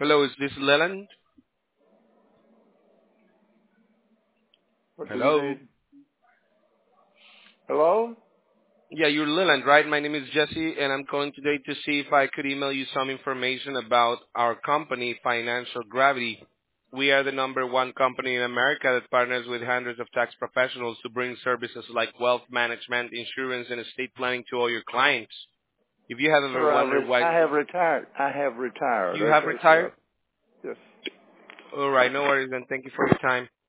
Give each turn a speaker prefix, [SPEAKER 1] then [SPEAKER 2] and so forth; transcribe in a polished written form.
[SPEAKER 1] Hello, is this Leland?
[SPEAKER 2] What do you
[SPEAKER 1] Hello?
[SPEAKER 2] need? Hello?
[SPEAKER 1] Yeah, you're Leland, right? My name is Jesse, and I'm calling today to see if I could email you some information about our company, Financial Gravity. We are the number one company in America that partners with hundreds of tax professionals to bring services like wealth management, insurance, and estate planning to all your clients. If you have ever
[SPEAKER 2] Sir,
[SPEAKER 1] wondered why
[SPEAKER 2] I have retired. I have retired.
[SPEAKER 1] you have
[SPEAKER 2] Okay, sir.
[SPEAKER 1] retired,
[SPEAKER 2] Yes.
[SPEAKER 1] all right, no worries, then thank you for your time.